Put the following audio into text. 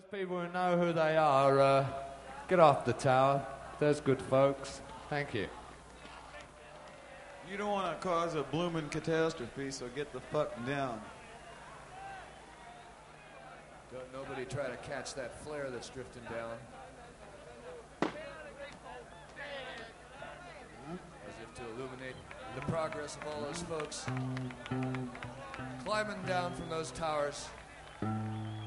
people who know who they are, get off the tower. There's good folks. Thank you. You don't want to cause a blooming catastrophe, so get the fuck down. Don't nobody try to catch that flare that's drifting down. As if to illuminate the progress of all those folks climbing down from those towers.